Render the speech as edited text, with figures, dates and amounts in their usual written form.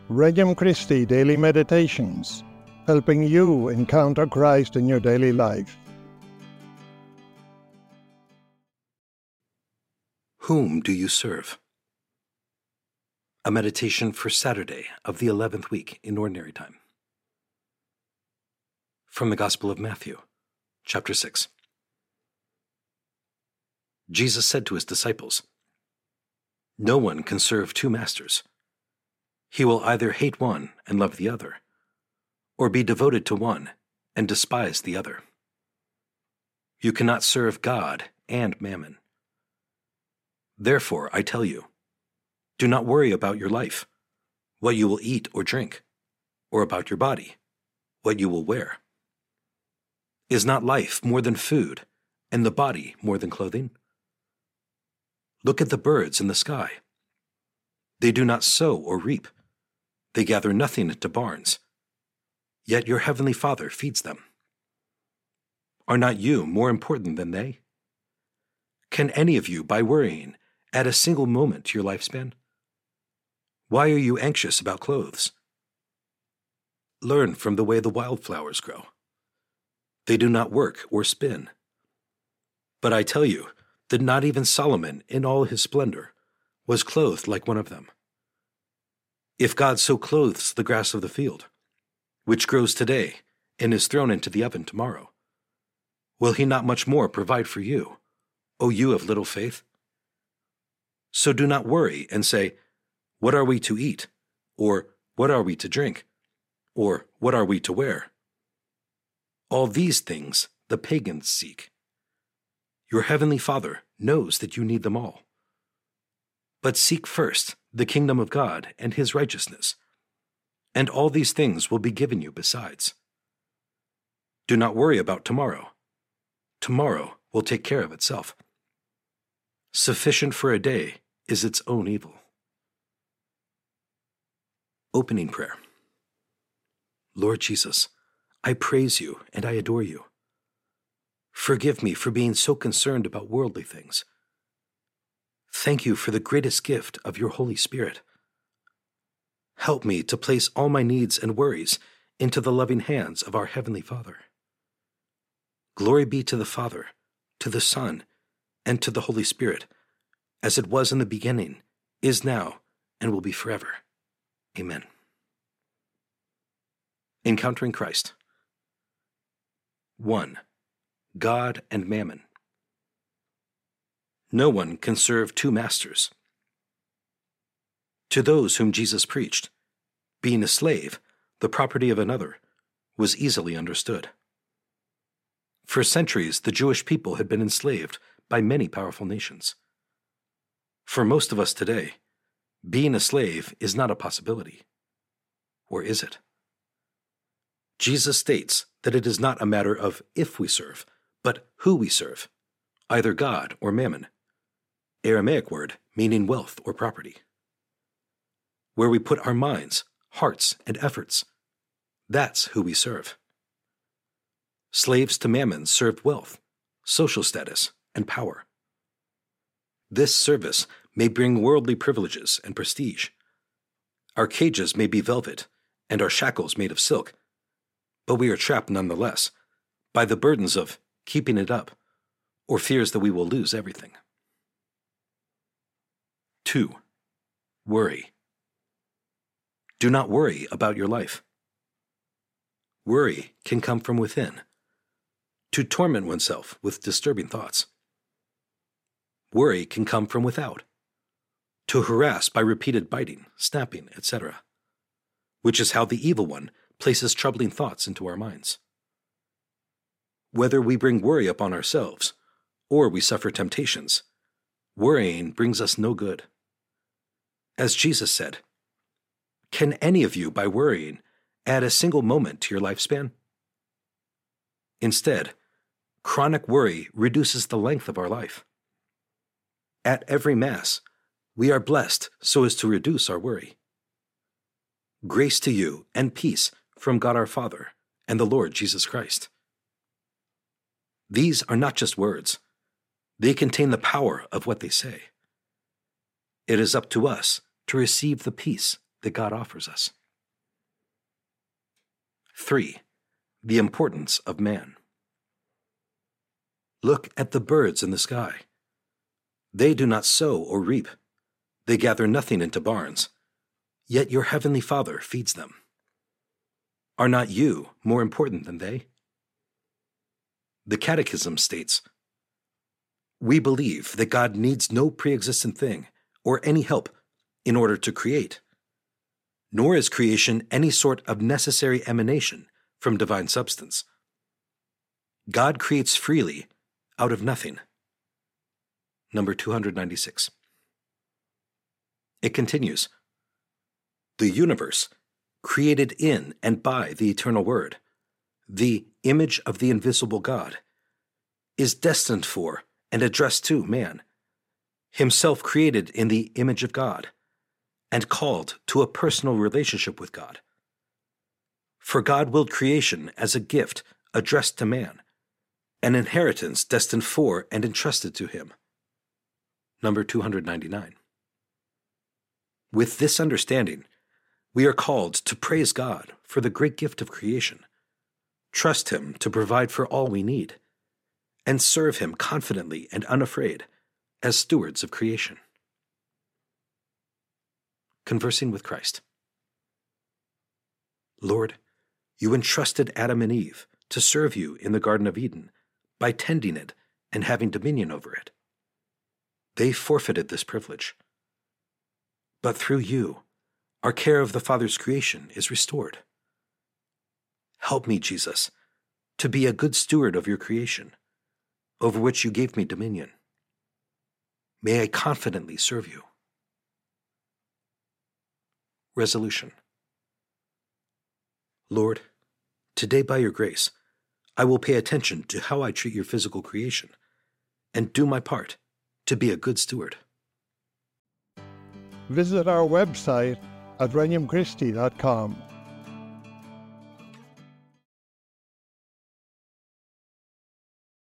Regnum Christi Daily Meditations, helping you encounter Christ in your daily life. Whom do you serve? A meditation for Saturday of the 11th week in Ordinary Time. From the Gospel of Matthew, chapter 6. Jesus said to his disciples, "No one can serve two masters. He will either hate one and love the other, or be devoted to one and despise the other. You cannot serve God and mammon. Therefore, I tell you, do not worry about your life, what you will eat or drink, or about your body, what you will wear. Is not life more than food, and the body more than clothing? Look at the birds in the sky. They do not sow or reap. They gather nothing into barns. Yet your heavenly Father feeds them. Are not you more important than they? Can any of you, by worrying, add a single moment to your lifespan? Why are you anxious about clothes? Learn from the way the wildflowers grow. They do not work or spin. But I tell you that not even Solomon in all his splendor was clothed like one of them. If God so clothes the grass of the field, which grows today and is thrown into the oven tomorrow, will he not much more provide for you, O you of little faith? So do not worry and say, 'What are we to eat?' or 'What are we to drink?' or 'What are we to wear?' All these things the pagans seek. Your heavenly Father knows that you need them all. But seek first the kingdom of God and his righteousness, and all these things will be given you besides. Do not worry about tomorrow. Tomorrow will take care of itself. Sufficient for a day is its own evil." Opening Prayer. Lord Jesus, I praise you and I adore you. Forgive me for being so concerned about worldly things. Thank you for the greatest gift of your Holy Spirit. Help me to place all my needs and worries into the loving hands of our Heavenly Father. Glory be to the Father, to the Son, and to the Holy Spirit, as it was in the beginning, is now, and will be forever. Amen. Encountering Christ. 1. God and Mammon. No one can serve two masters. To those whom Jesus preached, being a slave, the property of another, was easily understood. For centuries, the Jewish people had been enslaved by many powerful nations. For most of us today, being a slave is not a possibility. Or is it? Jesus states that it is not a matter of if we serve, but who we serve, either God or mammon, Aramaic word meaning wealth or property. Where we put our minds, hearts, and efforts, that's who we serve. Slaves to mammon served wealth, social status, and power. This service may bring worldly privileges and prestige. Our cages may be velvet, and our shackles made of silk, but we are trapped nonetheless by the burdens of keeping it up, or fears that we will lose everything. 2. Worry. Do not worry about your life. Worry can come from within, to torment oneself with disturbing thoughts. Worry can come from without, to harass by repeated biting, snapping, etc., which is how the evil one places troubling thoughts into our minds. Whether we bring worry upon ourselves, or we suffer temptations, worrying brings us no good. As Jesus said, "Can any of you, by worrying, add a single moment to your lifespan?" Instead, chronic worry reduces the length of our life. At every Mass, we are blessed so as to reduce our worry. Grace to you and peace from God our Father and the Lord Jesus Christ. These are not just words. They contain the power of what they say. It is up to us to receive the peace that God offers us. 3. The importance of man. Look at the birds in the sky. They do not sow or reap. They gather nothing into barns, yet your heavenly Father feeds them. Are not you more important than they? The Catechism states, "We believe that God needs no pre-existent thing or any help in order to create, nor is creation any sort of necessary emanation from divine substance. God creates freely out of nothing." Number 296. It continues, "The universe, created in and by the eternal Word, the image of the invisible God, is destined for and addressed to man, himself created in the image of God, and called to a personal relationship with God. For God willed creation as a gift addressed to man, an inheritance destined for and entrusted to him." Number 299. With this understanding, we are called to praise God for the great gift of creation, trust Him to provide for all we need, and serve Him confidently and unafraid as stewards of creation. Conversing with Christ. Lord, you entrusted Adam and Eve to serve you in the Garden of Eden by tending it and having dominion over it. They forfeited this privilege. But through you, our care of the Father's creation is restored. Help me, Jesus, to be a good steward of your creation, over which you gave me dominion. May I confidently serve you. Resolution. Lord, today by your grace, I will pay attention to how I treat your physical creation and do my part to be a good steward. Visit our website at regnumchristi.com